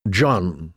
John.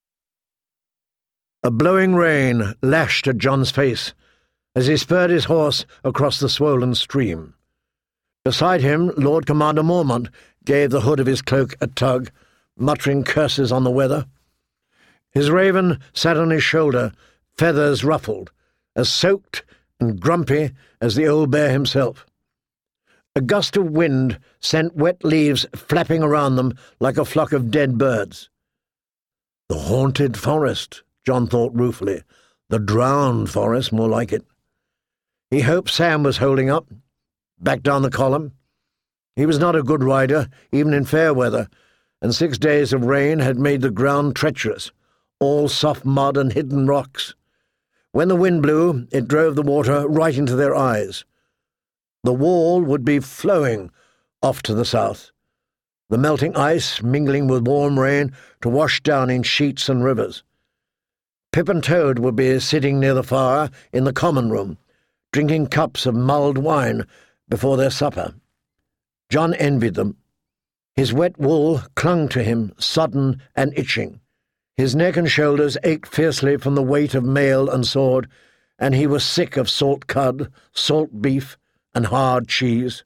A blowing rain lashed at John's face as he spurred his horse across the swollen stream. Beside him, Lord Commander Mormont gave the hood of his cloak a tug, muttering curses on the weather. His raven sat on his shoulder, feathers ruffled, as soaked and grumpy as the old bear himself. A gust of wind sent wet leaves flapping around them like a flock of dead birds. The haunted forest, John thought ruefully. The drowned forest, more like it. He hoped Sam was holding up, back down the column. He was not a good rider, even in fair weather, and 6 days of rain had made the ground treacherous, all soft mud and hidden rocks. When the wind blew, it drove the water right into their eyes. The wall would be flowing off to the south, the melting ice mingling with warm rain to wash down in sheets and rivers. Pip and Toad would be sitting near the fire in the common room, drinking cups of mulled wine before their supper. John envied them. His wet wool clung to him, sodden and itching. His neck and shoulders ached fiercely from the weight of mail and sword, and he was sick of salt cod, salt beef, and hard cheese.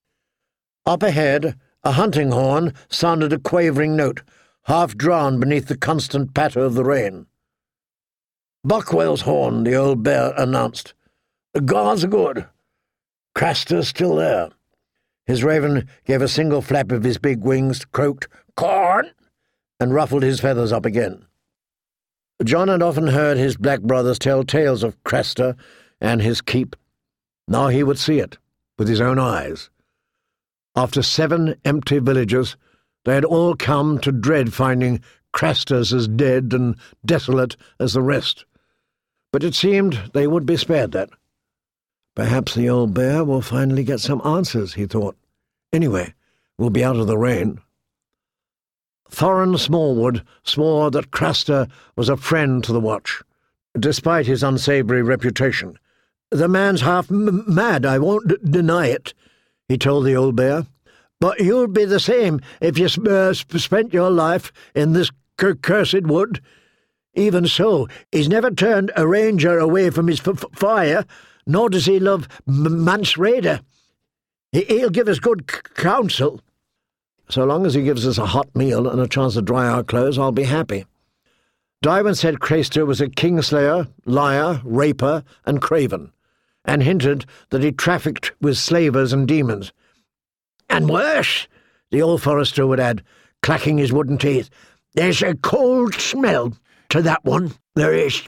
Up ahead, a hunting horn sounded a quavering note, half drowned beneath the constant patter of the rain. "Buckwell's horn," the old bear announced. "The gods are good. Craster's still there." His raven gave a single flap of his big wings, croaked, "Corn!" and ruffled his feathers up again. John had often heard his black brothers tell tales of Craster and his keep. Now he would see it, with his own eyes. After 7 empty villages, they had all come to dread finding Crasters as dead and desolate as the rest. But it seemed they would be spared that. Perhaps the old bear will finally get some answers, he thought. Anyway, we'll be out of the rain. Thorin Smallwood swore that Craster was a friend to the Watch, despite his unsavoury reputation. "The man's half mad, I won't deny it," he told the old bear. "But you'll be the same if you spent your life in this cursed wood. Even so, he's never turned a ranger away from his fire, nor does he love Mance Rayder. He'll give us good counsel." "So long as he gives us a hot meal and a chance to dry our clothes, I'll be happy." Dywin said Craster was a kingslayer, liar, raper, and craven, and hinted that he trafficked with slavers and demons. "And worse," the old forester would add, clacking his wooden teeth, "there's a cold smell to that one, there is."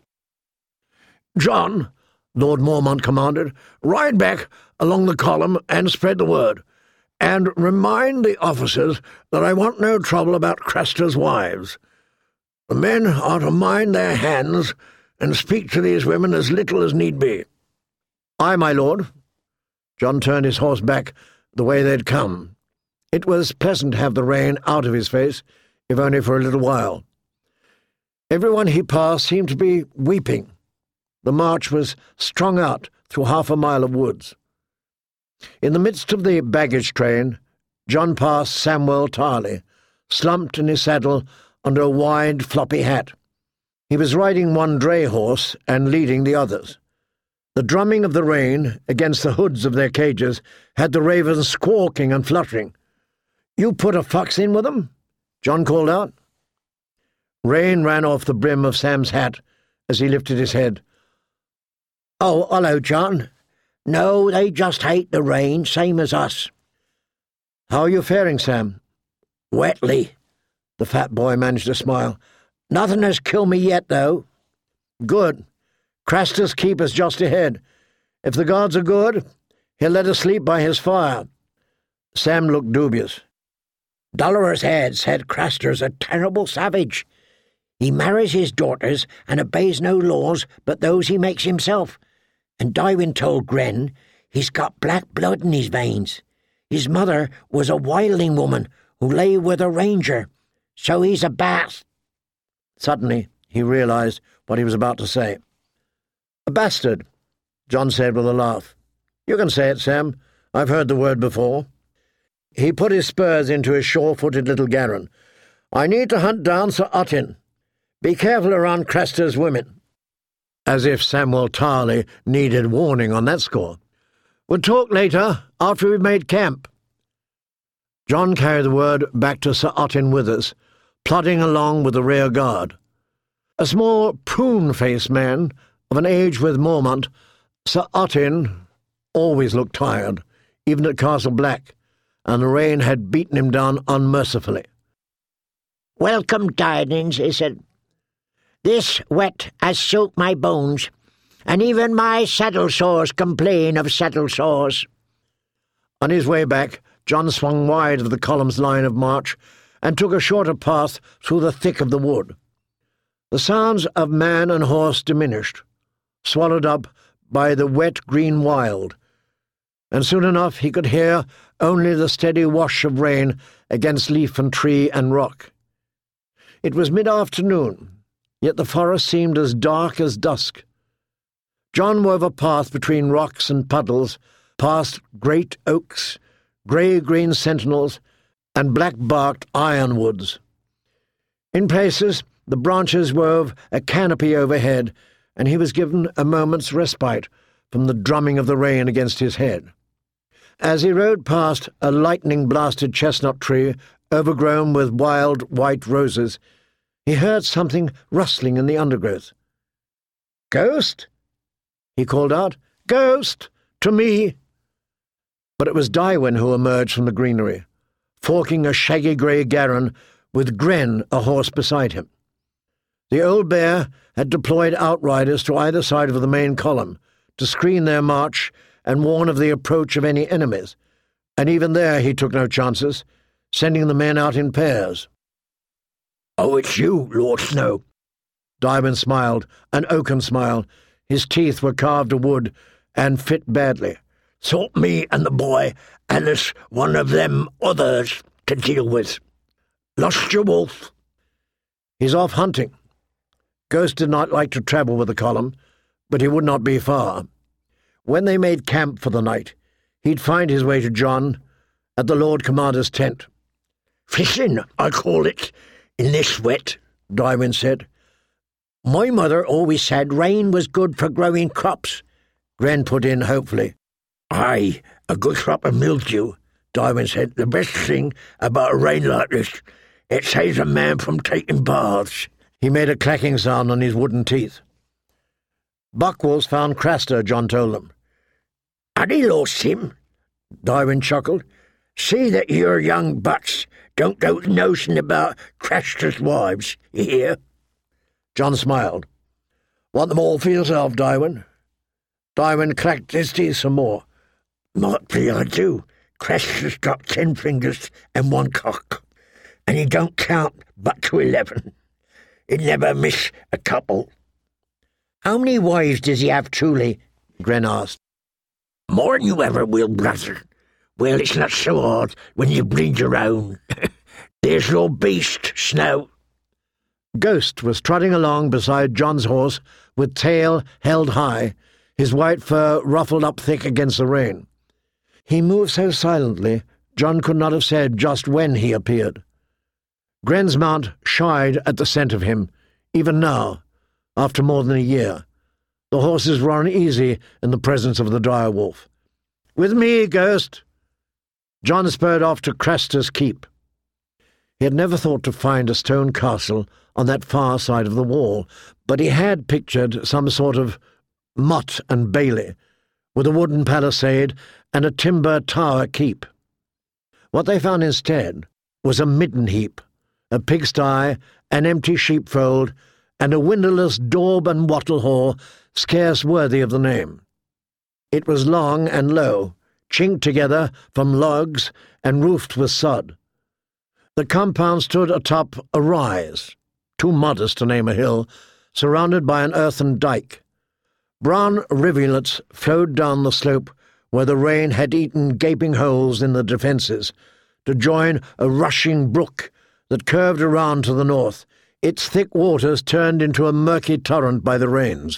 "John," Lord Mormont commanded, "ride back along the column and spread the word. And remind the officers that I want no trouble about Craster's wives. The men are to mind their hands and speak to these women as little as need be." "Aye, my lord." John turned his horse back the way they'd come. It was pleasant to have the rain out of his face, if only for a little while. Everyone he passed seemed to be weeping. The march was strung out through 1/2 mile of woods. In the midst of the baggage train, John passed Samwell Tarley, slumped in his saddle under a wide, floppy hat. He was riding one dray horse and leading the others. The drumming of the rain against the hoods of their cages had the ravens squawking and fluttering. "You put a fox in with them?" John called out. Rain ran off the brim of Sam's hat as he lifted his head. "Oh, hello, John. No, they just hate the rain, same as us." "How are you faring, Sam?" "Wetly." The fat boy managed to smile. "Nothing has killed me yet, though." "Good. Craster's keep is just ahead. If the gods are good, he'll let us sleep by his fire." Sam looked dubious. "Dolorous Head said Craster's a terrible savage. He marries his daughters and obeys no laws but those he makes himself. And Dywin told Gren he's got black blood in his veins. His mother was a wildling woman who lay with a ranger, so he's a bast." Suddenly he realized what he was about to say. "A bastard," John said with a laugh. "You can say it, Sam. I've heard the word before." He put his spurs into his sure-footed little garron. I need to hunt down Sir Otin. Be careful around Craster's women." As if Samuel Tarley needed warning on that score. "We'll talk later, after we've made camp." John carried the word back to Sir Otin Withers, plodding along with the rear guard. A small, prune-faced man, of an age with Mormont, Sir Otin always looked tired, even at Castle Black, and the rain had beaten him down unmercifully. "Welcome tidings," he said. "This wet has soaked my bones, and even my saddle sores complain of saddle sores." On his way back, John swung wide of the column's line of march and took a shorter path through the thick of the wood. The sounds of man and horse diminished, swallowed up by the wet green wild, and soon enough he could hear only the steady wash of rain against leaf and tree and rock. It was mid-afternoon, yet the forest seemed as dark as dusk. John wove a path between rocks and puddles, past great oaks, grey-green sentinels, and black-barked ironwoods. In places, the branches wove a canopy overhead, and he was given a moment's respite from the drumming of the rain against his head. As he rode past a lightning-blasted chestnut tree overgrown with wild white roses, he heard something rustling in the undergrowth. "Ghost?" he called out. "Ghost! To me!" But it was Daiwyn who emerged from the greenery, forking a shaggy grey garron with Gren, a horse, beside him. The old bear had deployed outriders to either side of the main column to screen their march and warn of the approach of any enemies, and even there he took no chances, sending the men out in pairs. "Oh, it's you, Lord Snow." Daiwyn smiled, an oaken smile. His teeth were carved of wood and fit badly. "Thought me and the boy and us one of them others to deal with. Lost your wolf?" "He's off hunting." Ghost did not like to travel with the column, but he would not be far. When they made camp for the night, he'd find his way to John at the Lord Commander's tent. "Fishing, I call it, in this wet," Daiwyn said. "My mother always said rain was good for growing crops," Gren put in hopefully. "Aye, a good crop of mildew," Daiwyn said. "The best thing about a rain like this, it saves a man from taking baths." He made a clacking sound on his wooden teeth. "Buckwolves found Craster," John told them. "Had he lost him?" Daiwyn chuckled. "See that your young butts don't go nosing about Craster's wives, you hear?" John smiled. "Want them all for yourself, Daiwyn?" Daiwyn clacked his teeth some more. "Might be I do. Craster's got 10 fingers and 1 cock, and he don't count but to 11. He'd never miss a couple." "How many wives does he have, truly?" Gren asked. "More than you ever will, brother. Well, it's not so hard when you breed your own. There's your beast, Snow." Ghost was trotting along beside John's horse with tail held high, his white fur ruffled up thick against the rain. He moved so silently, John could not have said just when he appeared. Gren's mount shied at the scent of him, even now, after more than a year. The horses were uneasy in the presence of the dire wolf. "With me, Ghost." John spurred off to Craster's keep. He had never thought to find a stone castle on that far side of the wall, but he had pictured some sort of motte and bailey, with a wooden palisade and a timber tower keep. What they found instead was a midden heap, a pigsty, an empty sheepfold, and a windowless daub and wattle hall scarce worthy of the name. It was long and low, chinked together from logs and roofed with sod. The compound stood atop a rise, too modest to name a hill, surrounded by an earthen dyke. Brown rivulets flowed down the slope where the rain had eaten gaping holes in the defences, to join a rushing brook that curved around to the north, its thick waters turned into a murky torrent by the rains.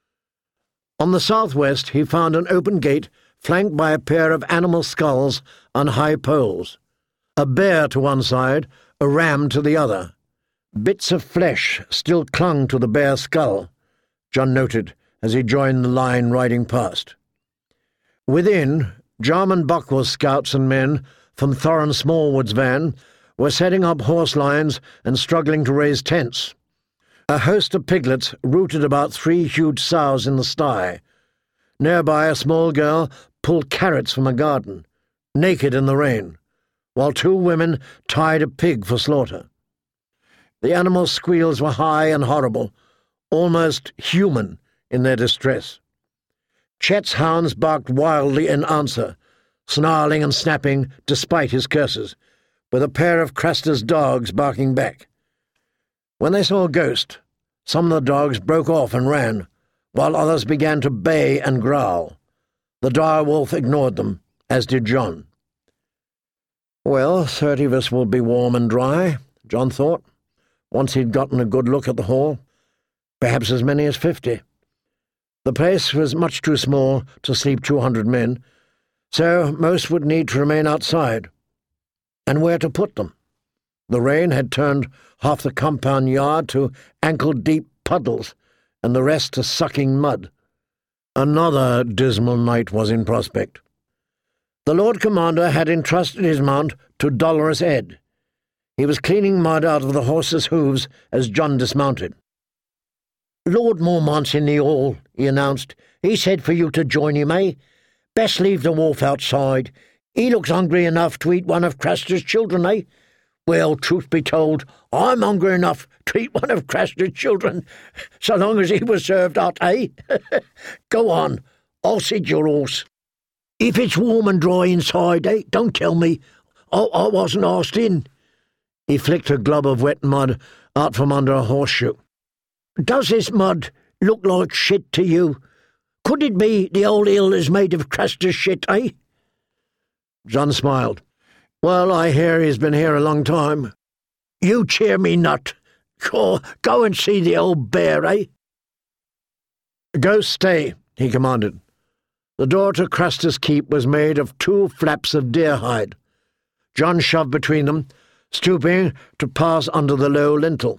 On the southwest he found an open gate flanked by a pair of animal skulls on high poles, a bear to one side, a ram to the other. Bits of flesh still clung to the bare skull, John noted as he joined the line riding past. Within, Jarman Buckwell's scouts and men from Thorin Smallwood's van were setting up horse lines and struggling to raise tents. A host of piglets rooted about 3 huge sows in the sty. Nearby, a small girl pulled carrots from a garden, naked in the rain, while 2 women tied a pig for slaughter. The animals' squeals were high and horrible, almost human in their distress. Chet's hounds barked wildly in answer, snarling and snapping despite his curses, with a pair of Craster's dogs barking back. When they saw a ghost, some of the dogs broke off and ran, while others began to bay and growl. The dire wolf ignored them, as did John. Well, 30 of us will be warm and dry, John thought, once he'd gotten a good look at the hall. Perhaps as many as 50. The place was much too small to sleep 200 men, so most would need to remain outside. And where to put them? The rain had turned half the compound yard to ankle-deep puddles, and the rest to sucking mud. Another dismal night was in prospect. The Lord Commander had entrusted his mount to Dolorous Ed. He was cleaning mud out of the horse's hooves as John dismounted. "Lord Mormont's in the hall," he announced. "He said for you to join him, eh? Best leave the wolf outside. He looks hungry enough to eat one of Craster's children, eh? Well, truth be told, I'm hungry enough to eat one of Craster's children, so long as he was served hot, eh? Go on, I'll sit your horse. If it's warm and dry inside, eh, don't tell me. I wasn't asked in." He flicked a glob of wet mud out from under a horseshoe. "Does this mud look like shit to you? Could it be the old hill is made of Craster's shit, eh?" John smiled. "Well, I hear he's been here a long time." "You cheer me not. Go and see the old bear, eh?" "Go stay," he commanded. The door to Craster's keep was made of 2 flaps of deer hide. John shoved between them, stooping to pass under the low lintel.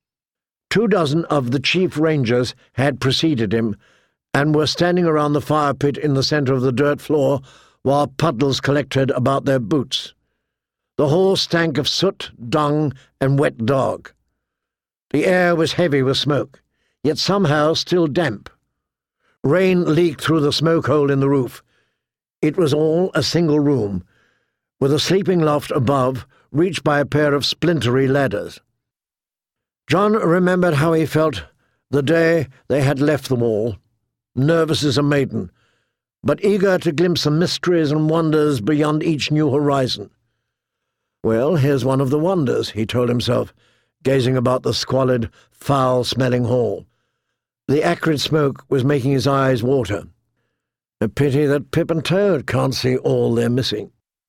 24 of the chief rangers had preceded him, and were standing around the fire pit in the centre of the dirt floor, while puddles collected about their boots. The hall stank of soot, dung, and wet dog. The air was heavy with smoke, yet somehow still damp. Rain leaked through the smoke hole in the roof. It was all a single room, with a sleeping loft above, reached by a pair of splintery ladders. John remembered how he felt the day they had left the wall, nervous as a maiden, but eager to glimpse the mysteries and wonders beyond each new horizon. Well, here's one of the wonders, he told himself, gazing about the squalid, foul-smelling hall. The acrid smoke was making his eyes water. A pity that Pip and Toad can't see all they're missing.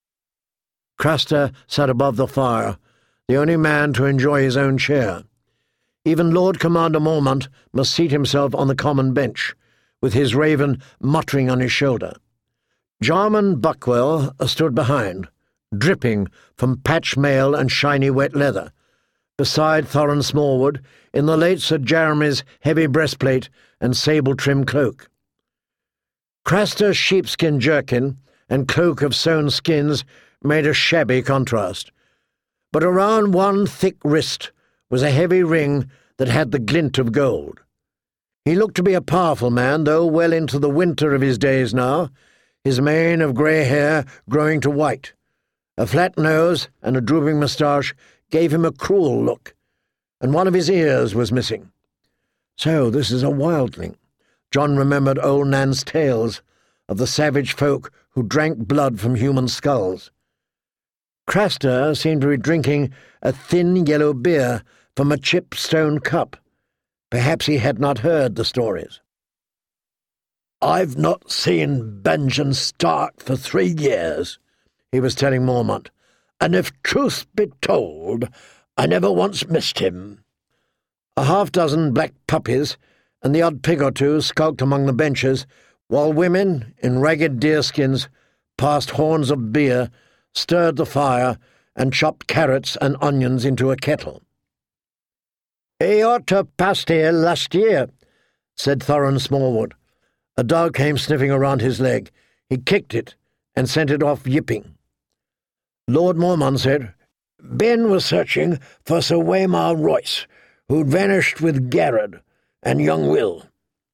Craster sat above the fire, the only man to enjoy his own chair. Even Lord Commander Mormont must seat himself on the common bench, with his raven muttering on his shoulder. Jarman Buckwell stood behind, dripping from patched mail and shiny wet leather, beside Thorin Smallwood in the late Sir Jeremy's heavy breastplate and sable-trimmed cloak. Craster's sheepskin jerkin and cloak of sewn skins made a shabby contrast, but around one thick wrist was a heavy ring that had the glint of gold. He looked to be a powerful man, though well into the winter of his days now, his mane of grey hair growing to white. A flat nose and a drooping moustache gave him a cruel look, and one of his ears was missing. So this is a wildling. John remembered old Nan's tales of the savage folk who drank blood from human skulls. Craster seemed to be drinking a thin yellow beer from a chipped stone cup. Perhaps he had not heard the stories. "I've not seen Benjamin Stark for 3 years," he was telling Mormont, "and if truth be told, I never once missed him." A half-dozen black puppies and the odd pig or two skulked among the benches, while women, in ragged deerskins, passed horns of beer, stirred the fire, and chopped carrots and onions into a kettle. "He ought to have passed here last year," said Thorin Smallwood. A dog came sniffing around his leg. He kicked it and sent it off yipping. Lord Mormont said, "Ben was searching for Sir Waymar Royce, who'd vanished with Garrod and young Will."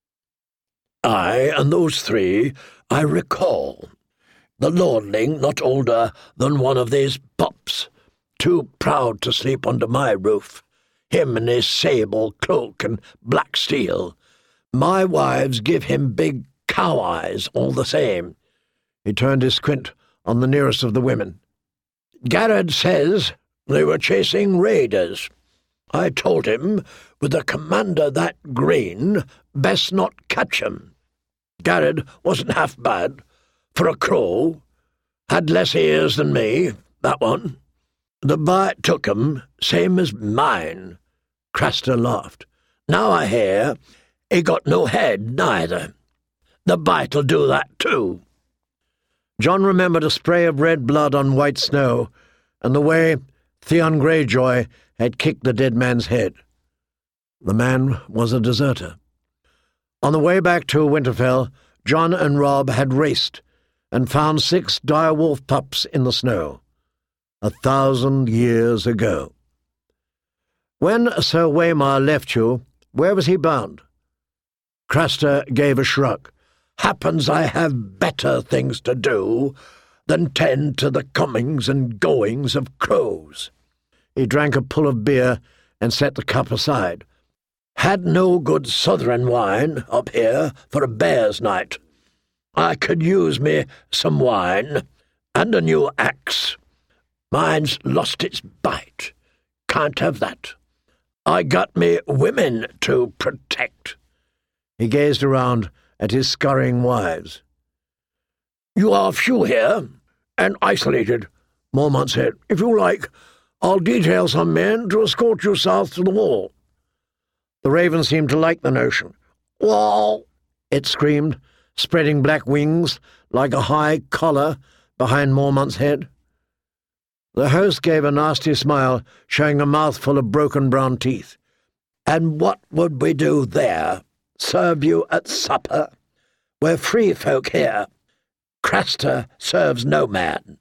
"Aye, and those three I recall. The lordling not older than one of these pups, too proud to sleep under my roof, him in his sable cloak and black steel. My wives give him big cow eyes all the same." He turned his squint on the nearest of the women. "Garrod says they were chasing raiders. I told him, with a commander that green, best not catch 'em. Garrod wasn't half bad, for a crow. Had less ears than me, that one. The bite took 'em, same as mine." Craster laughed. "Now I hear he got no head, neither. The bite'll do that too." John remembered a spray of red blood on white snow, and the way Theon Greyjoy had kicked the dead man's head. The man was a deserter. On the way back to Winterfell, John and Robb had raced and found 6 direwolf pups in the snow. 1,000 years ago. "When Sir Waymar left you, where was he bound?" Craster gave a shrug. "Happens I have better things to do than tend to the comings and goings of crows." He drank a pull of beer and set the cup aside. "Had no good southern wine up here for a bear's night. I could use me some wine and a new axe. Mine's lost its bite. Can't have that. I got me women to protect." He gazed around at his scurrying wives. "You are few here, and isolated," Mormont said. "If you like, I'll detail some men to escort you south to the wall." The raven seemed to like the notion. "Wall!" it screamed, spreading black wings like a high collar behind Mormont's head. The host gave a nasty smile, showing a mouthful of broken brown teeth. "And what would we do there? Serve you at supper? We're free folk here. Craster serves no man."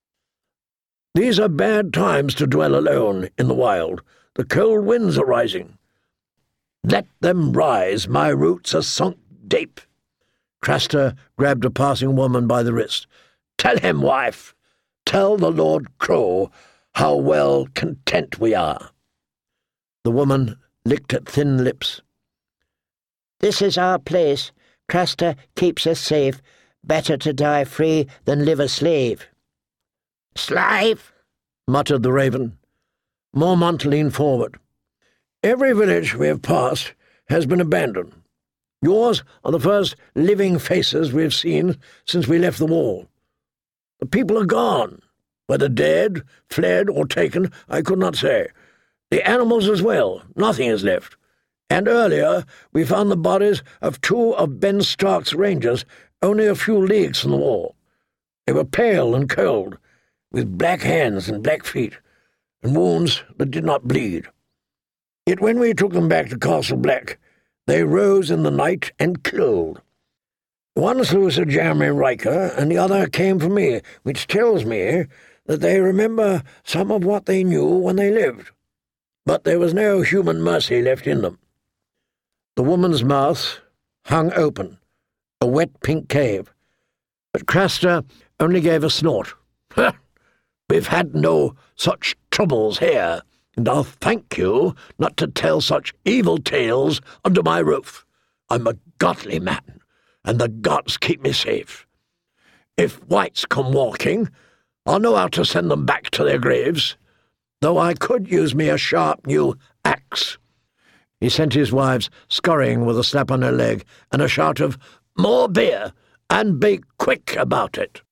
"These are bad times to dwell alone in the wild. The cold winds are rising." "Let them rise. My roots are sunk deep." Craster grabbed a passing woman by the wrist. "Tell him, wife. Tell the Lord Crow how well content we are." The woman licked at thin lips. "This is our place. Craster keeps us safe. Better to die free than live a slave." "Slave?" muttered the raven. Mormont leaned forward. "Every village we have passed has been abandoned. Yours are the first living faces we have seen since we left the wall. The people are gone. Whether dead, fled, or taken, I could not say. The animals as well. Nothing is left. And earlier we found the bodies of 2 of Ben Stark's rangers only a few leagues from the wall. They were pale and cold, with black hands and black feet, and wounds that did not bleed. Yet when we took them back to Castle Black, they rose in the night and killed. One slew Sir Jeremy Riker, and the other came for me, which tells me that they remember some of what they knew when they lived. But there was no human mercy left in them." The woman's mouth hung open, a wet pink cave, but Craster only gave a snort. "We've had no such troubles here, and I'll thank you not to tell such evil tales under my roof. I'm a godly man, and the gods keep me safe. If whites come walking, I'll know how to send them back to their graves, though I could use me a sharp new axe." He sent his wives scurrying with a slap on her leg and a shout of "More beer, and be quick about it."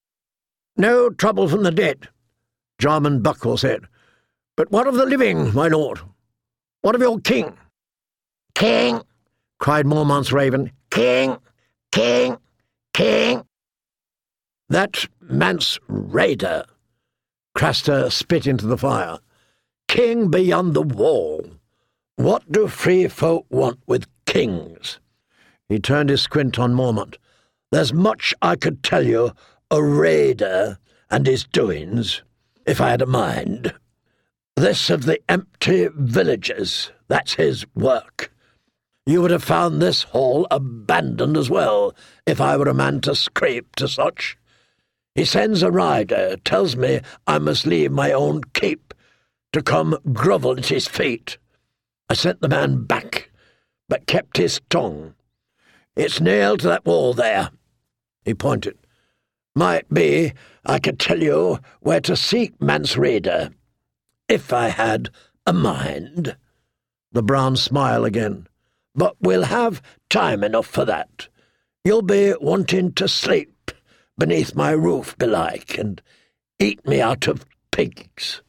"No trouble from the dead," Jarman Buckle said. "But what of the living, my lord? What of your king?" "King!" cried Mormont's raven. "King! King! King!" "That man's raider." Craster spit into the fire. "King beyond the wall. What do free folk want with kings? He turned his squint on Mormont. There's much I could tell you o' Raider and his doings, if I had a mind. This of the empty villages, that's his work. You would have found this hall abandoned as well, if I were a man to scrape to such. He sends a rider, tells me I must leave my own keep, to come grovel at his feet. I sent the man back, but kept his tongue. It's nailed to that wall there. He pointed. Might be I could tell you where to seek Mance Raider, if I had a mind. The brown smile again. But we'll have time enough for that. You'll be wanting to sleep beneath my roof, belike, and eat me out of pigs.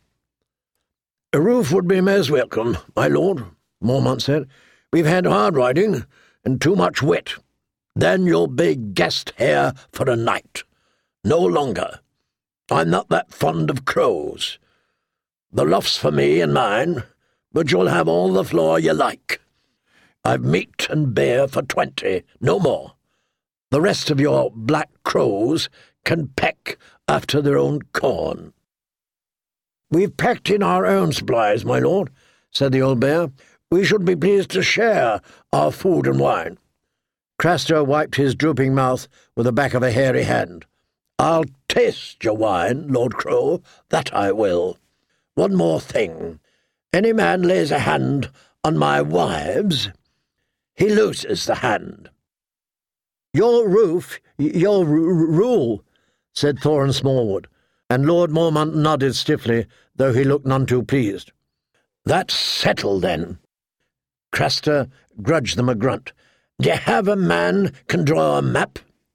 A roof would be most welcome, my lord, Mormont said. We've had hard riding, and too much wet. Then you'll be guest here for a night. No longer. I'm not that fond of crows. The loft's for me and mine, but you'll have all the floor you like. I've meat and beer for 20, no more. The rest of your black crows can peck after their own corn. We've packed in our own supplies, my lord, said the old bear. We should be pleased to share our food and wine. Craster wiped his drooping mouth with the back of a hairy hand. I'll taste your wine, Lord Crow, that I will. One more thing. Any man lays a hand on my wives, he loses the hand. Your roof, your rule, said Thorin Smallwood, and Lord Mormont nodded stiffly, though he looked none too pleased. That's settled, then. Craster grudged them a grunt. D'ye have a man can draw a map?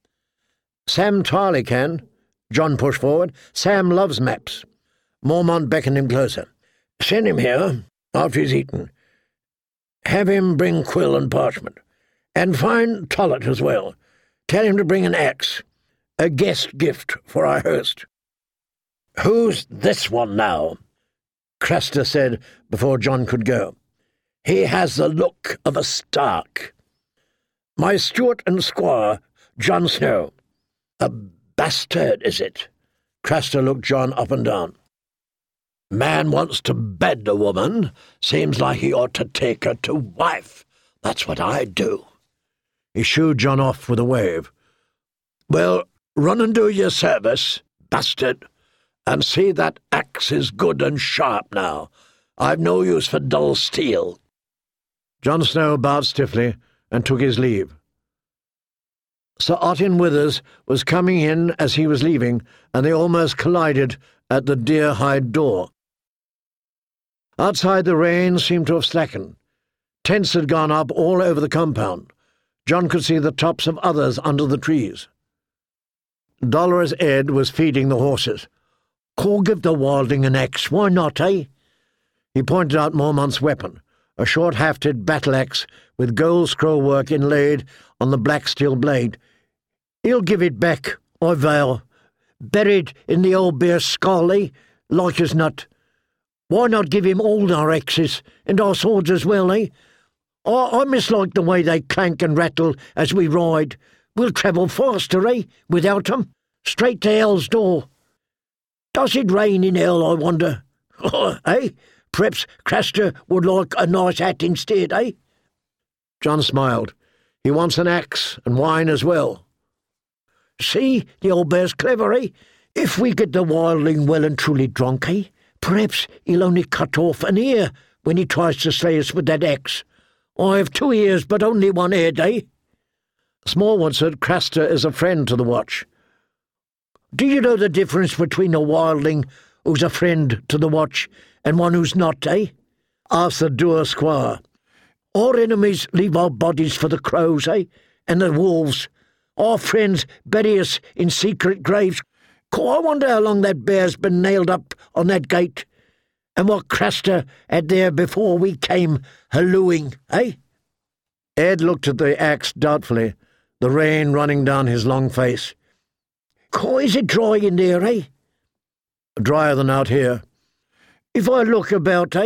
Sam Tarley can. John pushed forward. Sam loves maps. Mormont beckoned him closer. Send him here, after he's eaten. Have him bring quill and parchment. And find Tollett as well. Tell him to bring an axe, a guest gift for our host. Who's this one now? Craster said before John could go. He has the look of a Stark. My steward and squire, Jon Snow. A bastard, is it? Craster looked John up and down. Man wants to bed a woman. Seems like he ought to take her to wife. That's what I do. He shooed John off with a wave. Well, run and do your service, bastard, and see that axe is good and sharp now. I've no use for dull steel. Jon Snow bowed stiffly and took his leave. Sir Ottine Withers was coming in as he was leaving, and they almost collided at the deer-hide door. Outside, the rain seemed to have slackened. Tents had gone up all over the compound. John could see the tops of others under the trees. Dolorous Ed was feeding the horses. "Call give the wildling an axe, why not, eh?" He pointed out Mormont's weapon, a short-hafted battle-axe with gold scroll-work inlaid on the black steel blade. "He'll give it back, I vow. Buried in the old bear's skull, eh? Like as not. Why not give him all our axes, and our swords as well, eh? I mislike the way they clank and rattle as we ride. We'll travel faster, eh, without 'em? Straight to hell's door. Does it rain in hell, I wonder? Eh? Perhaps Craster would like a nice hat instead, eh?" John smiled. "He wants an axe and wine as well." "See, the old bear's clever, eh? If we get the wildling well and truly drunk, eh? Perhaps he'll only cut off an ear when he tries to slay us with that axe. I have 2 ears, but only 1 head, eh?" Smallwood said Craster is a friend to the watch. "Do you know the difference between a wildling who's a friend to the watch and one who's not, eh?" asked the dour squire. "Our enemies leave our bodies for the crows, eh, and the wolves. Our friends bury us in secret graves. I wonder how long that bear's been nailed up on that gate, and what Craster had there before we came hallooing, eh?" Ed looked at the axe doubtfully, the rain running down his long face. "Is it dry in there, eh?" "Drier than out here." "If I look about, eh,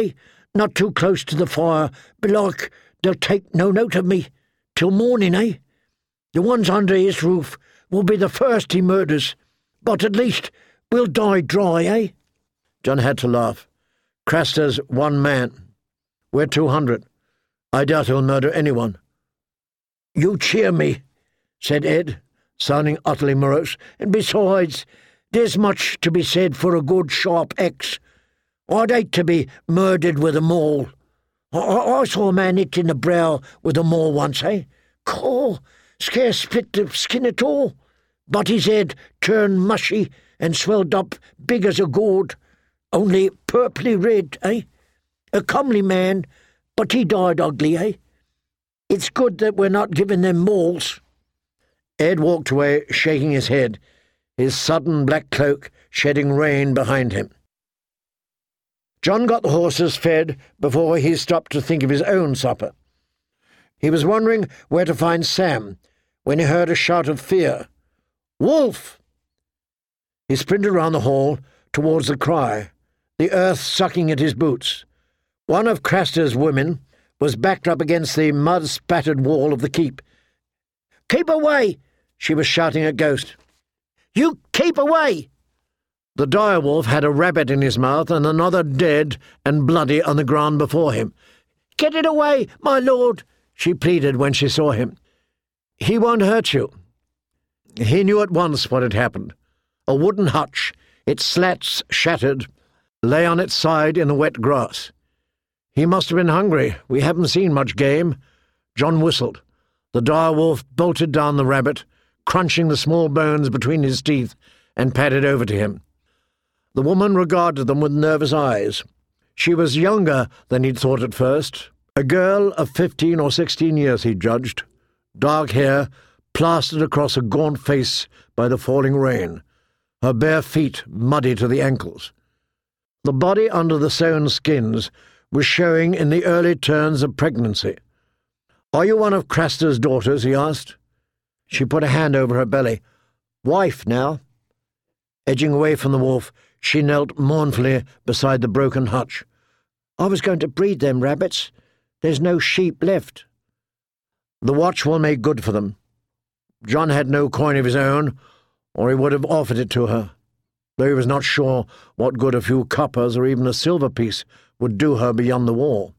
Not too close to the fire, belike they'll take no note of me. Till morning, eh? The ones under his roof will be the first he murders, but at least we'll die dry, eh?" John had to laugh. "Craster's one man. We're 200. I doubt he'll murder anyone." "You cheer me," said Ed, sounding utterly morose. "And besides, there's much to be said for a good sharp axe. I'd hate to be murdered with a maul. I saw a man hit in the brow with a maul once, eh? Caw, scarce split the skin at all, but his head turned mushy and swelled up big as a gourd, only purply red, eh? A comely man, but he died ugly, eh? It's good that we're not giving them mauls." Ed walked away, shaking his head, his sudden black cloak shedding rain behind him. John got the horses fed before he stopped to think of his own supper. He was wondering where to find Sam when he heard a shout of fear. "Wolf!" He sprinted round the hall towards the cry, the earth sucking at his boots. One of Craster's women was backed up against the mud-spattered wall of the keep. "Keep away!" she was shouting at Ghost. "You keep away!" The direwolf had a rabbit in his mouth and another dead and bloody on the ground before him. "Get it away, my lord," she pleaded when she saw him. "He won't hurt you." He knew at once what had happened. A wooden hutch, its slats shattered, lay on its side in the wet grass. "He must have been hungry. We haven't seen much game." John whistled. The direwolf bolted down the rabbit, crunching the small bones between his teeth, and padded over to him. The woman regarded them with nervous eyes. She was younger than he'd thought at first. A girl of 15 or 16 years, he judged. Dark hair, plastered across a gaunt face by the falling rain. Her bare feet muddy to the ankles. The body under the sewn skins was showing in the early turns of pregnancy. "Are you one of Craster's daughters?" he asked. She put a hand over her belly. "Wife now." Edging away from the wolf, she knelt mournfully beside the broken hutch. "I was going to breed them rabbits. There's no sheep left." "The watch will make good for them." John had no coin of his own, or he would have offered it to her, though he was not sure what good a few coppers or even a silver piece would do her beyond the war.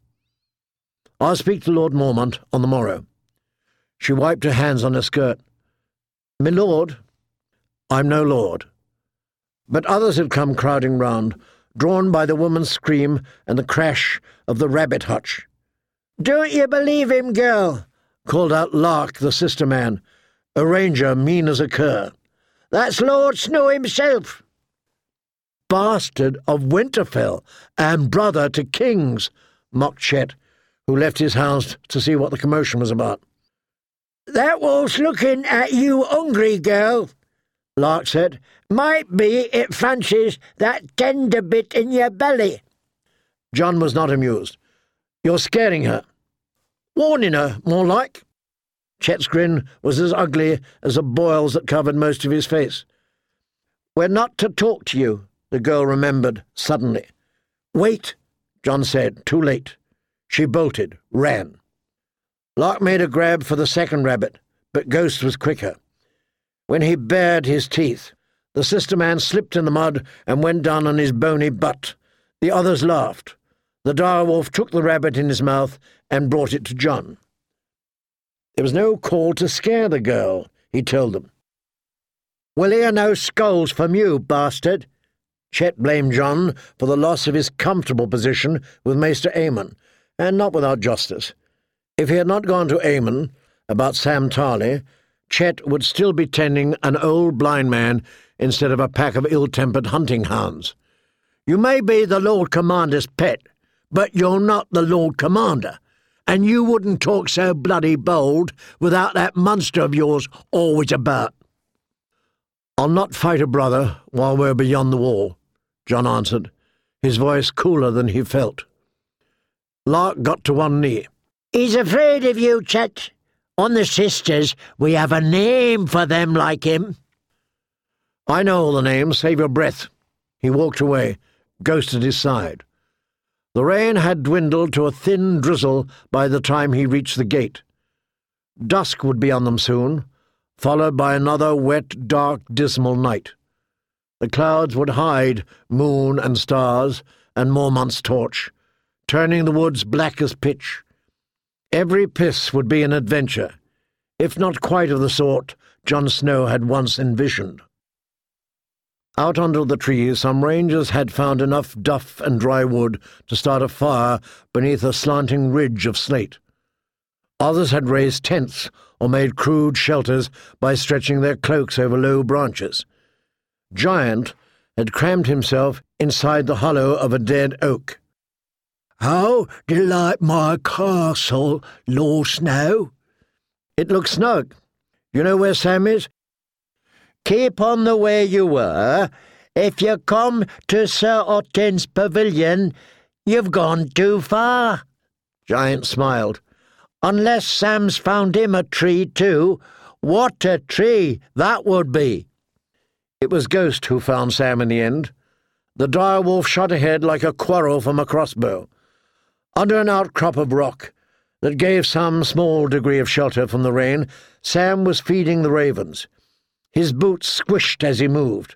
"I'll speak to Lord Mormont on the morrow." She wiped her hands on her skirt. "My lord?" "I'm no lord." But others had come crowding round, drawn by the woman's scream and the crash of the rabbit hutch. "Don't you believe him, girl?" called out Lark, the sister man, a ranger mean as a cur. "That's Lord Snow himself." "Bastard of Winterfell and brother to kings," mocked Chet, who left his house to see what the commotion was about. "That wolf's looking at you hungry, girl," Lark said. "Might be it fancies that tender bit in your belly." John was not amused. "You're scaring her." "Warning her, more like." Chet's grin was as ugly as the boils that covered most of his face. "We're not to talk to you," the girl remembered suddenly. "Wait," John said, too late. She bolted, ran. Lark made a grab for the second rabbit, but Ghost was quicker. When he bared his teeth, the sister man slipped in the mud and went down on his bony butt. The others laughed. The direwolf took the rabbit in his mouth and brought it to John. There was no call to scare the girl, he told them. "We'll hear no skulls from you, bastard." Chet blamed John for the loss of his comfortable position with Maester Aemon, and not without justice. If he had not gone to Aemon about Sam Tarley, Chet would still be tending an old blind man instead of a pack of ill-tempered hunting hounds. "You may be the Lord Commander's pet, but you're not the Lord Commander, and you wouldn't talk so bloody bold without that monster of yours always about." "I'll not fight a brother while we're beyond the wall," John answered, his voice cooler than he felt. Lark got to one knee. "He's afraid of you, Chet. On the sisters, we have a name for them like him." "I know all the names. Save your breath." He walked away, Ghost at his side. The rain had dwindled to a thin drizzle by the time he reached the gate. Dusk would be on them soon, followed by another wet, dark, dismal night. The clouds would hide moon and stars and Mormont's torch, turning the woods black as pitch. Every piss would be an adventure, if not quite of the sort John Snow had once envisioned. Out under the trees, some rangers had found enough duff and dry wood to start a fire beneath a slanting ridge of slate. Others had raised tents or made crude shelters by stretching their cloaks over low branches. Giant had crammed himself inside the hollow of a dead oak. "How do you like my castle, Lord Snow?" "It looks snug. You know where Sam is?" "Keep on the way you were. If you come to Sir Ottin's pavilion, you've gone too far." Giant smiled. "Unless Sam's found him a tree too. What a tree that would be!" It was Ghost who found Sam in the end. The dire wolf shot ahead like a quarrel from a crossbow. Under an outcrop of rock that gave some small degree of shelter from the rain, Sam was feeding the ravens. His boots squished as he moved.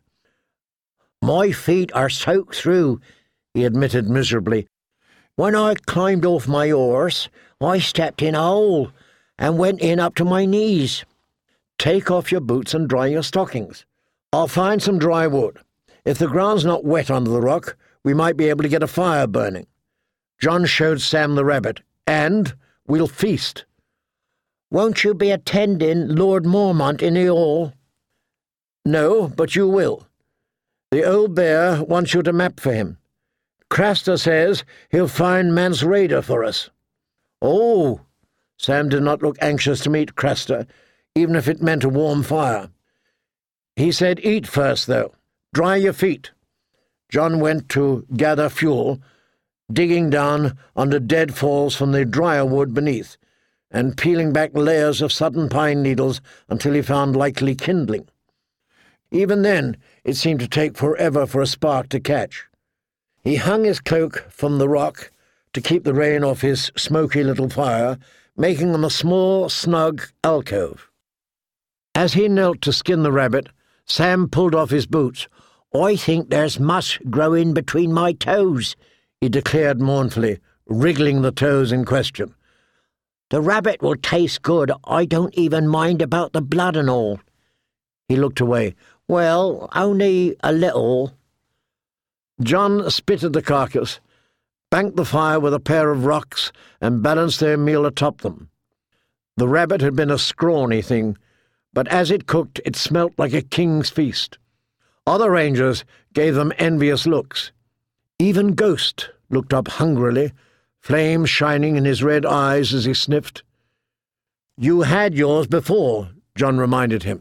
"My feet are soaked through," he admitted miserably. "When I climbed off my horse, I stepped in a hole and went in up to my knees." "Take off your boots and dry your stockings. I'll find some dry wood. If the ground's not wet under the rock, we might be able to get a fire burning." John showed Sam the rabbit, "and we'll feast." "Won't you be attending Lord Mormont in the hall?" "No, but you will. The old bear wants you to map for him. Craster says he'll find Mance Rayder for us." "Oh!" Sam did not look anxious to meet Craster, even if it meant a warm fire. He said, "Eat first, though. Dry your feet." John went to gather fuel, digging down under deadfalls from the drier wood beneath, and peeling back layers of sudden pine needles until he found likely kindling. Even then, it seemed to take forever for a spark to catch. He hung his cloak from the rock to keep the rain off his smoky little fire, making them a small, snug alcove. As he knelt to skin the rabbit, Sam pulled off his boots. "I think there's musk growing between my toes," he declared mournfully, wriggling the toes in question. "The rabbit will taste good. I don't even mind about the blood and all." He looked away. "Well, only a little." John spitted the carcass, banked the fire with a pair of rocks, and balanced their meal atop them. The rabbit had been a scrawny thing, but as it cooked it smelt like a king's feast. Other rangers gave them envious looks. Even Ghost looked up hungrily, flames shining in his red eyes as he sniffed. "You had yours before," John reminded him.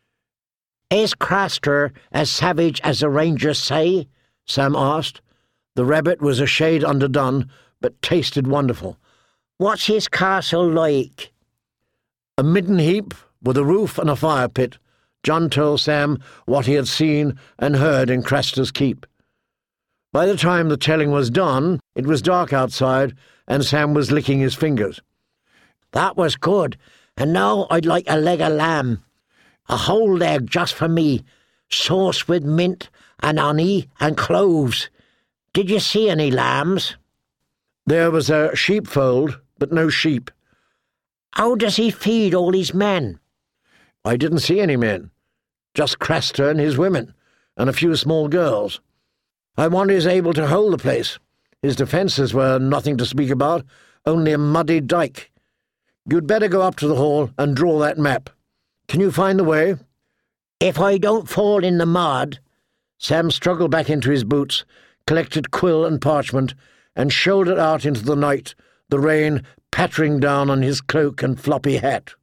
"Is Craster as savage as the rangers say?" Sam asked. The rabbit was a shade underdone, but tasted wonderful. "What's his castle like?" "A midden heap, with a roof and a fire pit." John told Sam what he had seen and heard in Craster's keep. By the time the telling was done, it was dark outside, and Sam was licking his fingers. "That was good, and now I'd like a leg of lamb. A whole leg just for me, sauce with mint and honey and cloves. Did you see any lambs?" "There was a sheepfold, but no sheep." "How does he feed all his men?" "I didn't see any men, just Craster and his women, and a few small girls. I wonder he's able to hold the place. His defences were nothing to speak about, only a muddy dike. You'd better go up to the hall and draw that map. Can you find the way?" "If I don't fall in the mud." Sam struggled back into his boots, collected quill and parchment, and shouldered out into the night, the rain pattering down on his cloak and floppy hat.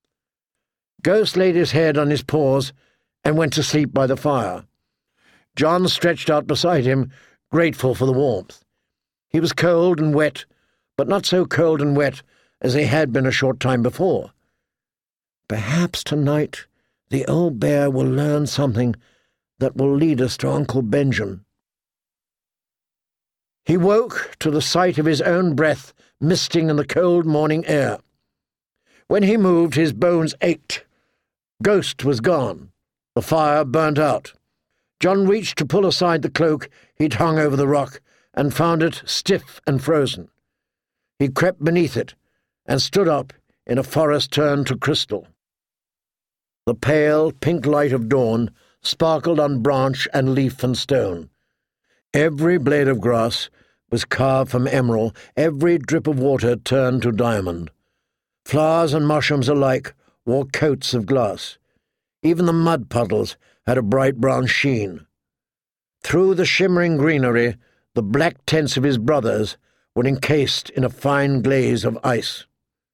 Ghost laid his head on his paws and went to sleep by the fire. John stretched out beside him, grateful for the warmth. He was cold and wet, but not so cold and wet as he had been a short time before. Perhaps tonight the old bear will learn something that will lead us to Uncle Benjamin. He woke to the sight of his own breath misting in the cold morning air. When he moved, his bones ached. Ghost was gone. The fire burnt out. John reached to pull aside the cloak he'd hung over the rock and found it stiff and frozen. He crept beneath it and stood up in a forest turned to crystal. The pale, pink light of dawn sparkled on branch and leaf and stone. Every blade of grass was carved from emerald, every drip of water turned to diamond. Flowers and mushrooms alike wore coats of glass. Even the mud puddles had a bright brown sheen. Through the shimmering greenery, the black tents of his brothers were encased in a fine glaze of ice.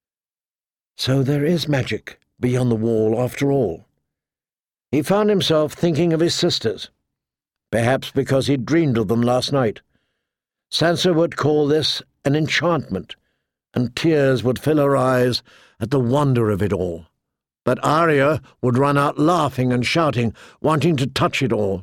So there is magic beyond the wall after all. He found himself thinking of his sisters, perhaps because he'd dreamed of them last night. Sansa would call this an enchantment, and tears would fill her eyes at the wonder of it all. But Arya would run out laughing and shouting, wanting to touch it all.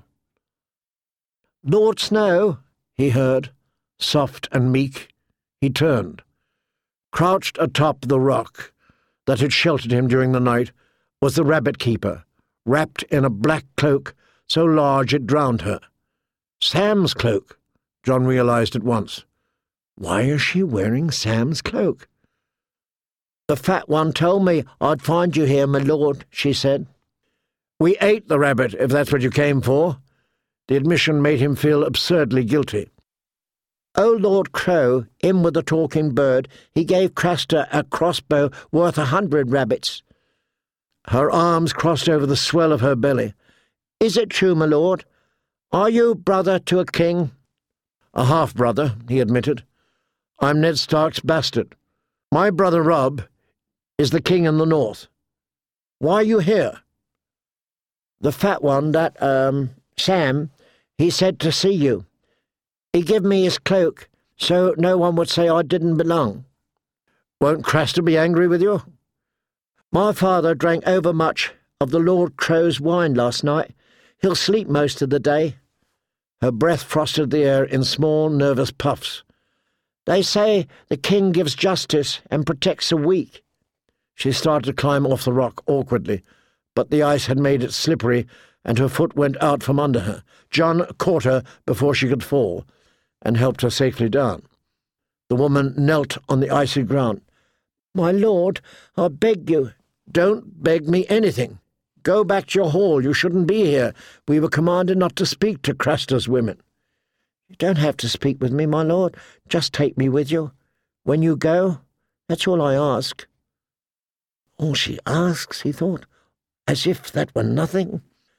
"Lord Snow," he heard, soft and meek. He turned. Crouched atop the rock that had sheltered him during the night was the rabbit-keeper, wrapped in a black cloak so large it drowned her. Sam's cloak, John realized at once. Why is she wearing Sam's cloak? "The fat one told me I'd find you here, my lord," she said. "We ate the rabbit, if that's what you came for." The admission made him feel absurdly guilty. "Oh, Lord Crow, him with the talking bird, he gave Craster a crossbow worth 100 rabbits. Her arms crossed over the swell of her belly. "Is it true, my lord? Are you brother to a king?" "A half-brother," he admitted. "I'm Ned Stark's bastard. My brother Robb is the king in the north. Why are you here?" "The fat one, that, Sam, he said to see you. He give me his cloak, so no one would say I didn't belong." "Won't Craster be angry with you?" "My father drank overmuch of the Lord Crow's wine last night. He'll sleep most of the day." Her breath frosted the air in small, nervous puffs. "They say the king gives justice and protects the weak." She started to climb off the rock awkwardly, but the ice had made it slippery, and her foot went out from under her. John caught her before she could fall, and helped her safely down. The woman knelt on the icy ground. "My lord, I beg you." "Don't beg me anything. Go back to your hall. You shouldn't be here. We were commanded not to speak to Craster's women." "You don't have to speak with me, my lord. Just take me with you. When you go, that's all I ask." All she asks, he thought, as if that were nothing.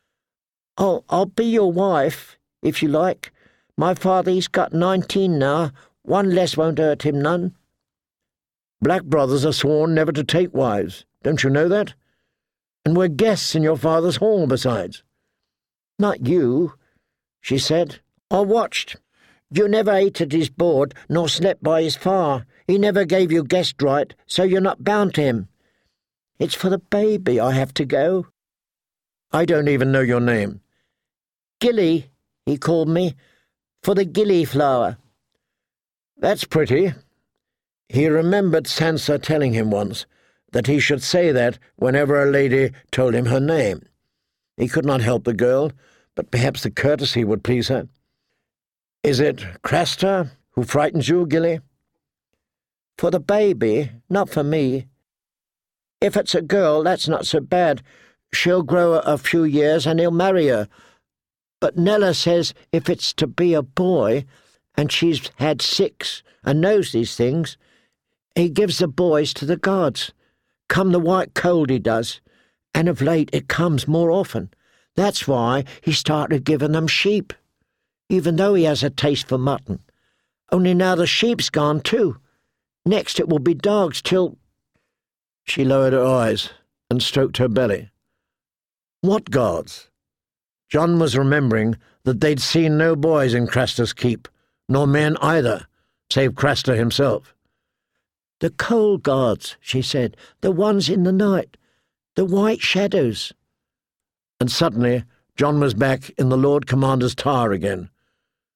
I'll be your wife, if you like. My father, he's got 19 now. One less won't hurt him none." "Black brothers are sworn never to take wives. Don't you know that? And we're guests in your father's hall, besides." "Not you," she said. "I watched. You never ate at his board, nor slept by his fire. He never gave you guest right, so you're not bound to him. It's for the baby I have to go." "I don't even know your name." "Gilly," he called me, "for the gilly flower." "That's pretty." He remembered Sansa telling him once that he should say that whenever a lady told him her name. He could not help the girl, but perhaps the courtesy would please her. "Is it Craster who frightens you, Gilly?" "For the baby, not for me. If it's a girl, that's not so bad. She'll grow a few years and he'll marry her. But Nella says if it's to be a boy, and she's had 6 and knows these things, he gives the boys to the gods. Come the white cold he does, and of late it comes more often. That's why he started giving them sheep, even though he has a taste for mutton. Only now the sheep's gone too. Next it will be dogs till—" She lowered her eyes and stroked her belly. "What gods?" John was remembering that they'd seen no boys in Craster's keep, nor men either, save Craster himself. "The cold gods," she said, "the ones in the night, the white shadows." And suddenly John was back in the Lord Commander's tower again.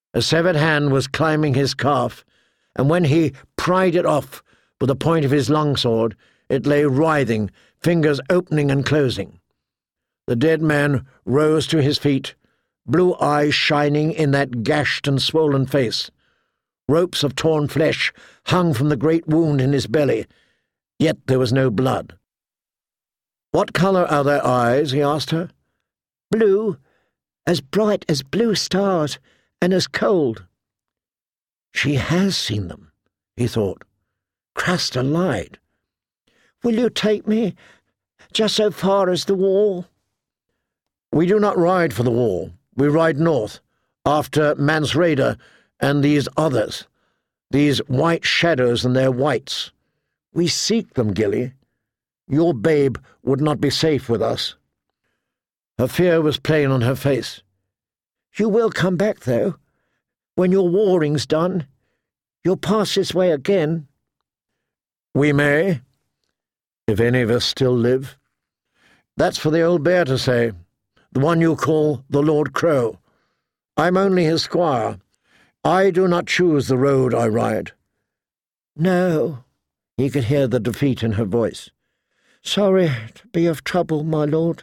A severed hand was climbing his calf, and when he pried it off with the point of his longsword, it lay writhing, fingers opening and closing. The dead man rose to his feet, blue eyes shining in that gashed and swollen face. Ropes of torn flesh hung from the great wound in his belly, yet there was no blood. "What colour are their eyes?" he asked her. "Blue, as bright as blue stars, and as cold." She has seen them, he thought. Craster lied. "Will you take me just so far as the wall?" "We do not ride for the wall. We ride north, after Mansreda and these others, these white shadows and their whites. We seek them, Gilly. Your babe would not be safe with us." Her fear was plain on her face. "You will come back, though. When your waring's done, you'll pass this way again." "We may, if any of us still live. That's for the old bear to say, the one you call the Lord Crow. I'm only his squire. I do not choose the road I ride." "No," he could hear the defeat in her voice. "Sorry to be of trouble, my lord.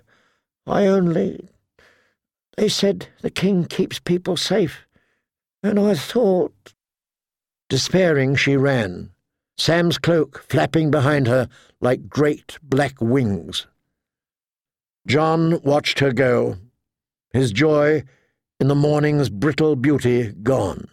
They said the king keeps people safe, and I thought—" Despairing, she ran, Sam's cloak flapping behind her like great black wings. John watched her go, his joy in the morning's brittle beauty gone.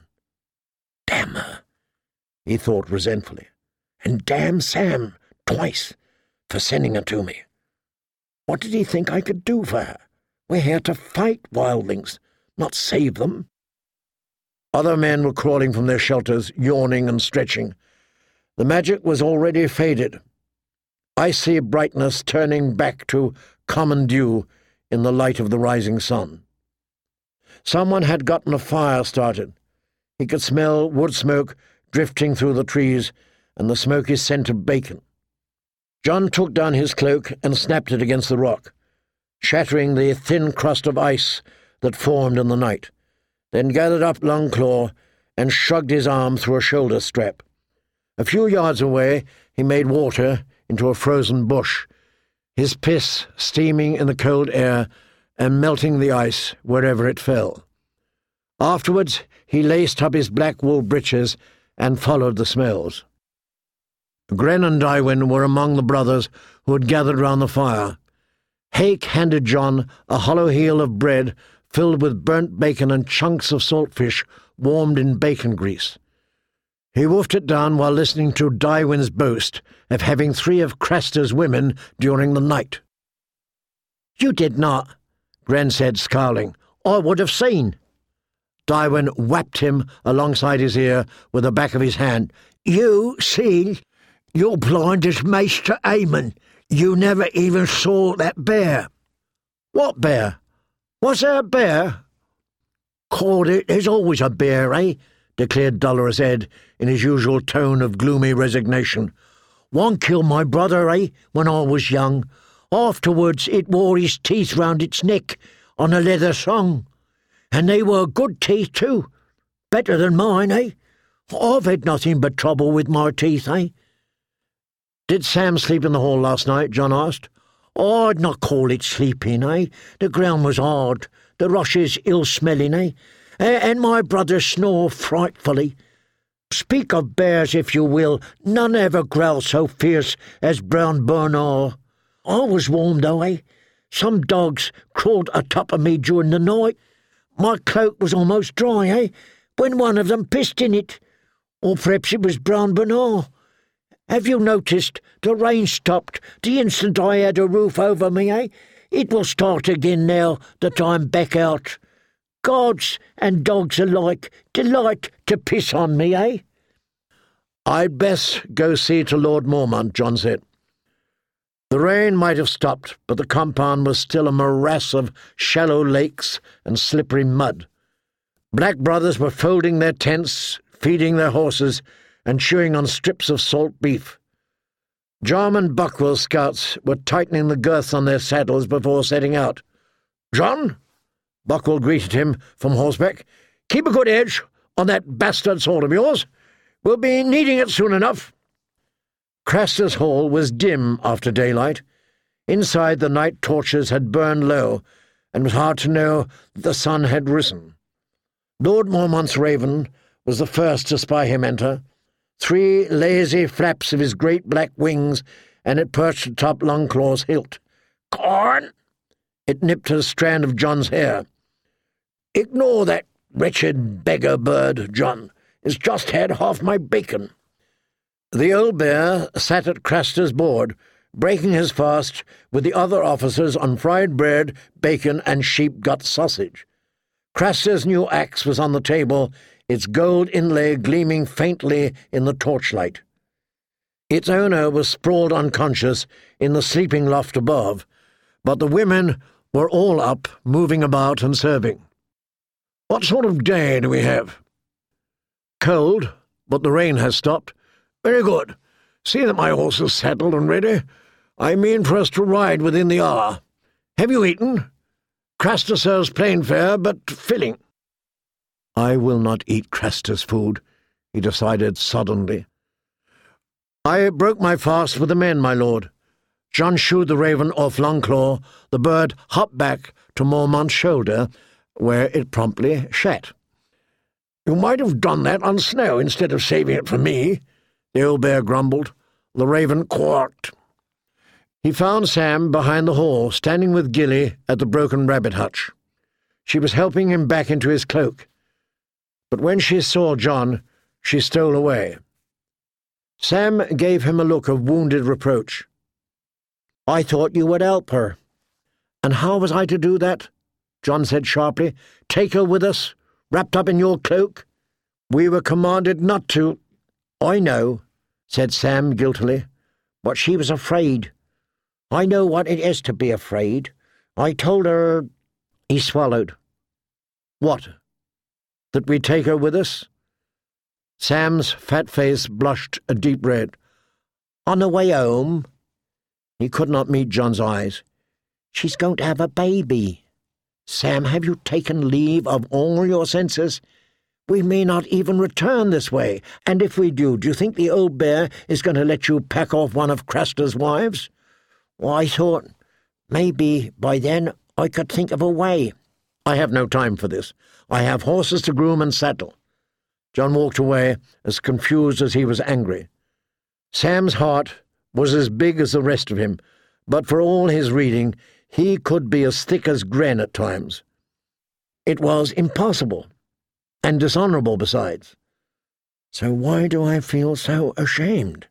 "Damn her," he thought resentfully, "and damn Sam twice for sending her to me. What did he think I could do for her? We're here to fight wildlings, not save them." Other men were crawling from their shelters, yawning and stretching. The magic was already faded, icy brightness turning back to common dew in the light of the rising sun. Someone had gotten a fire started. He could smell wood smoke drifting through the trees and the smoky scent of bacon. John took down his cloak and snapped it against the rock, shattering the thin crust of ice that formed in the night, then gathered up Longclaw and shrugged his arm through a shoulder strap. A few yards away he made water into a frozen bush, his piss steaming in the cold air and melting the ice wherever it fell. Afterwards he laced up his black wool breeches and followed the smells. Gren and Dywyn were among the brothers who had gathered round the fire. Hake handed John a hollow heel of bread filled with burnt bacon and chunks of saltfish warmed in bacon grease. He wolfed it down while listening to Dywyn's boast of having 3 of Craster's women during the night. "You did not," Gren said, scowling. "I would have seen." Dywyn whapped him alongside his ear with the back of his hand. "You see, you're blind as Maester Aemon. You never even saw that bear." "What bear? Was there a bear?" "Called it, there's always a bear, eh?" declared Dolorous Ed in his usual tone of gloomy resignation. "One killed my brother, when I was young. Afterwards it wore his teeth round its neck on a leather thong. And they were good teeth, too. Better than mine, I've had nothing but trouble with my teeth, "Did Sam sleep in the hall last night?" John asked. "I'd not call it sleeping, The ground was hard, the rushes ill-smelling, And my brother snore frightfully. Speak of bears if you will, none ever growled so fierce as Brown Bernard. I was warm, though, Some dogs crawled atop of me during the night. My cloak was almost dry, when one of them pissed in it. Or perhaps it was Brown Bernard. Have you noticed the rain stopped the instant I had a roof over me, It will start again now that I'm back out. Gods and dogs alike delight to piss on me, "I'd best go see to Lord Mormont," John said. The rain might have stopped, but the compound was still a morass of shallow lakes and slippery mud. Black brothers were folding their tents, feeding their horses, and chewing on strips of salt beef. John and Buckwell's scouts were tightening the girths on their saddles before setting out. "John?" Buckwell greeted him from horseback. Keep a good edge on that bastard sword of yours. We'll be needing it soon enough." Craster's Hall was dim after daylight. Inside, the night torches had burned low, and it was hard to know that the sun had risen. Lord Mormont's raven was the first to spy him enter. 3 lazy flaps of his great black wings, and it perched atop Longclaw's hilt. "Corn!" It nipped a strand of John's hair. "Ignore that wretched beggar bird, John. It's just had half my bacon." The old bear sat at Craster's board, breaking his fast with the other officers on fried bread, bacon, and sheep-gut sausage. Craster's new axe was on the table, its gold inlay gleaming faintly in the torchlight. Its owner was sprawled unconscious in the sleeping loft above, but the women were all up, moving about and serving. "What sort of day do we have?" "Cold, but the rain has stopped." "Very good. See that my horse is saddled and ready. I mean for us to ride within the hour. Have you eaten? Craster serves plain fare, but filling." "I will not eat Craster's food," he decided suddenly. "I broke my fast with the men, my lord." John shooed the raven off Longclaw. The bird hopped back to Mormont's shoulder, where it promptly shat. "You might have done that on snow instead of saving it for me," the old bear grumbled. The raven quacked. He found Sam behind the hall, standing with Gilly at the broken rabbit hutch. She was helping him back into his cloak. But when she saw John, she stole away. Sam gave him a look of wounded reproach. "I thought you would help her." "And how was I to do that?" John said sharply. "Take her with us, wrapped up in your cloak?" "We were commanded not to." "I know," said Sam guiltily, "but she was afraid. I know what it is to be afraid. I told her—" He swallowed. "What? That we take her with us?" Sam's fat face blushed a deep red. "On the way home?" He could not meet John's eyes. "She's going to have a baby. Sam, have you taken leave of all your senses? We may not even return this way, and if we do you think the old bear is going to let you pack off one of Craster's wives? Well, I thought maybe by then I could think of a way." "I have no time for this. I have horses to groom and saddle." John walked away, as confused as he was angry. Sam's heart was as big as the rest of him, but for all his reading, he could be as thick as Gren at times. It was impossible, and dishonourable besides. So why do I feel so ashamed?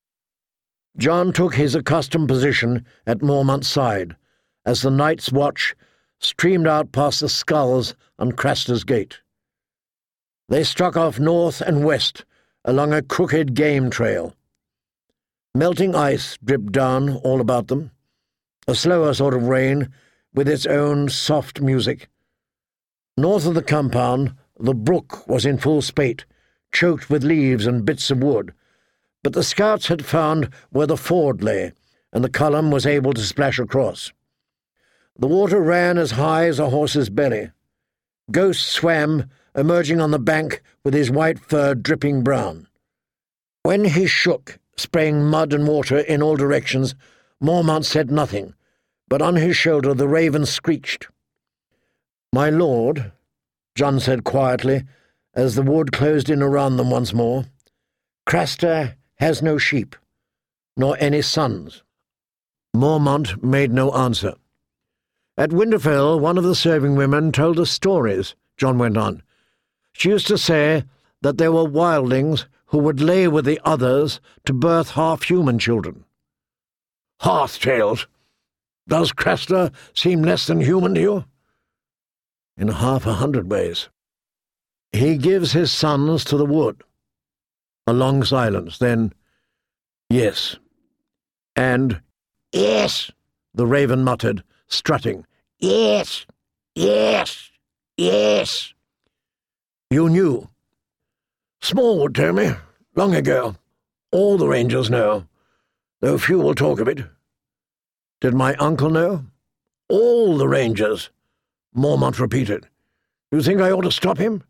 John took his accustomed position at Mormont's side, as the night's watch streamed out past the skulls on Craster's Gate. They struck off north and west along a crooked game trail. Melting ice dripped down all about them, a slower sort of rain with its own soft music. North of the compound, the brook was in full spate, choked with leaves and bits of wood, but the scouts had found where the ford lay, and the column was able to splash across. The water ran as high as a horse's belly. Ghost swam, emerging on the bank with his white fur dripping brown. When he shook, spraying mud and water in all directions, Mormont said nothing, but on his shoulder the raven screeched. "My lord," John said quietly, as the wood closed in around them once more, "Craster has no sheep, nor any sons." Mormont made no answer. "At Winterfell, one of the serving women told us stories," John went on. "She used to say that there were wildlings who would lay with the others to birth half-human children." "Hearth tales. Does Craster seem less than human to you?" "In 100 ways. He gives his sons to the wood." A long silence, then, "Yes." And, "Yes," the raven muttered, strutting. "Yes, yes, yes." "You knew?" "Smallwood told me, long ago. All the rangers know, though few will talk of it." "Did my uncle know?" "All the rangers," Mormont repeated. "You think I ought to stop him?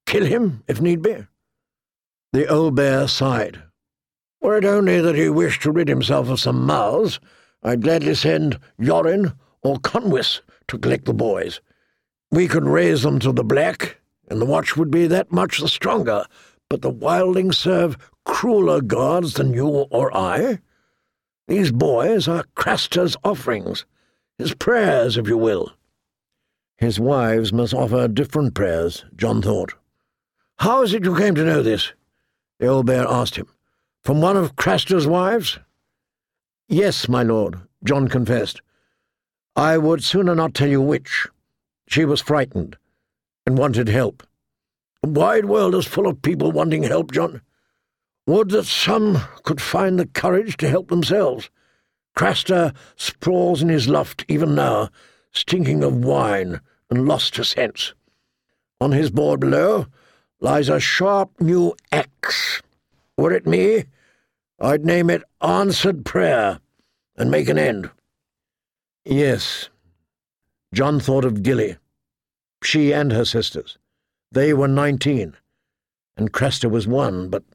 Kill him, if need be. The old bear sighed. Were it only that he wished to rid himself of some mouths, I'd gladly send Yorin or Conwys to collect the boys. We could raise them to the black, and the watch would be that much the stronger, but the wildlings serve crueler gods than you or I. These boys are Craster's offerings, his prayers, if you will. His wives must offer different prayers, John thought. How is it you came to know this? The old bear asked him. From one of Craster's wives? Yes, my lord, John confessed. I would sooner not tell you which. She was frightened and wanted help. The wide world is full of people wanting help, John. Would that some could find the courage to help themselves. Craster sprawls in his loft even now, stinking of wine and lost to sense. On his board below lies a sharp new axe. Were it me, I'd name it Answered Prayer and make an end. Yes. John thought of Gilly. She and her sisters. They were 19, and Craster was 1, but...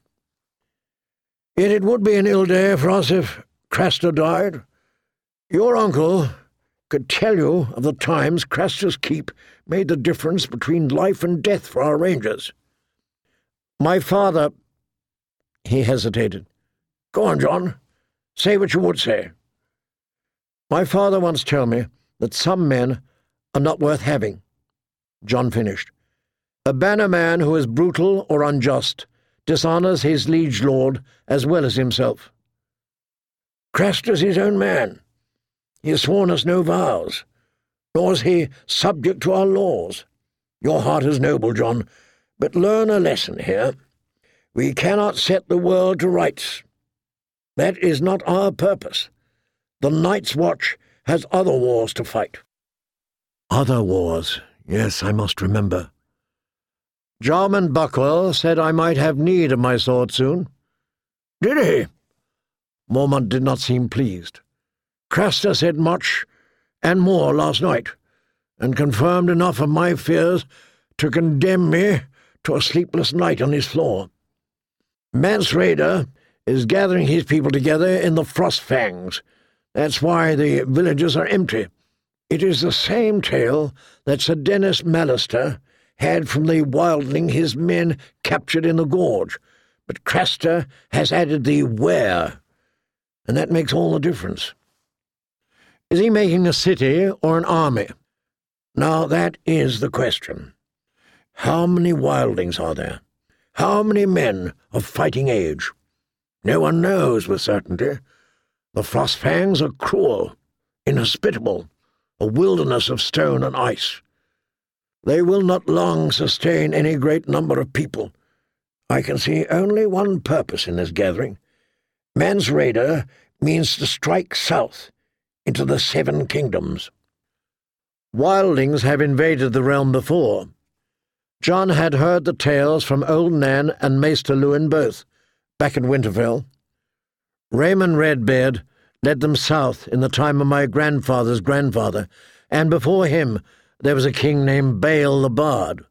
Yet it would be an ill day for us if Craster died. Your uncle could tell you of the times Craster's keep made the difference between life and death for our rangers. My father... He hesitated. Go on, John. Say what you would say. My father once told me that some men are not worth having. John finished. A bannerman who is brutal or unjust dishonours his liege lord as well as himself. Craster's his own man. He has sworn us no vows, nor is he subject to our laws. Your heart is noble, John, but learn a lesson here. We cannot set the world to rights. That is not our purpose. The Night's Watch has other wars to fight. Other wars, yes, I must remember. Jarman Buckwell said I might have need of my sword soon. Did he? Mormont did not seem pleased. Craster said much and more last night, and confirmed enough of my fears to condemn me to a sleepless night on his floor. Mance Rayder is gathering his people together in the Frostfangs. That's why the villages are empty. It is the same tale that Sir Dennis Mallister had from the wildling his men captured in the gorge, but Craster has added the where, and that makes all the difference. Is he making a city or an army? Now that is the question. How many wildlings are there? How many men of fighting age? No one knows with certainty. The Frostfangs are cruel, inhospitable, a wilderness of stone and ice. They will not long sustain any great number of people. I can see only one purpose in this gathering. Mance Rayder means to strike south into the 7 kingdoms. Wildlings have invaded the realm before. John had heard the tales from Old Nan and Maester Lewin both, back at Winterfell. Raymond Redbeard led them south in the time of my grandfather's grandfather, and before him there was a king named Bael the Bard.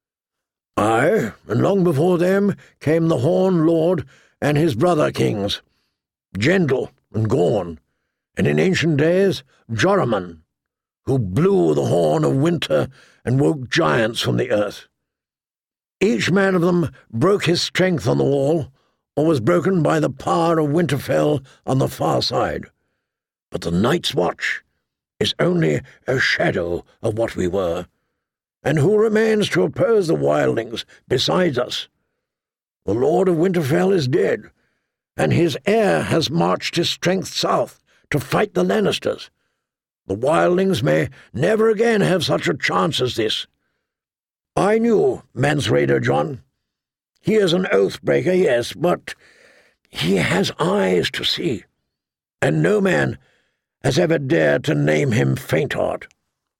Aye, and long before them came the Horn Lord and his brother kings, Gendel and Gorn, and in ancient days Joramun, who blew the horn of winter and woke giants from the earth. Each man of them broke his strength on the wall, or was broken by the power of Winterfell on the far side. But the Night's Watch is only a shadow of what we were, and who remains to oppose the wildlings besides us? The Lord of Winterfell is dead, and his heir has marched his strength south to fight the Lannisters. The wildlings may never again have such a chance as this. I knew Mance Rayder, John. He is an oath-breaker, yes, but he has eyes to see, and no man has ever dared to name him faint-heart.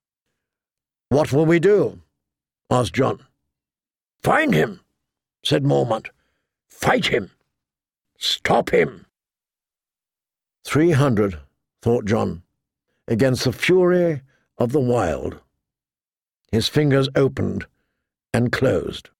What will we do? Asked John. Find him, said Mormont. Fight him. Stop him. 300, thought John, against the fury of the wild. His fingers opened and closed.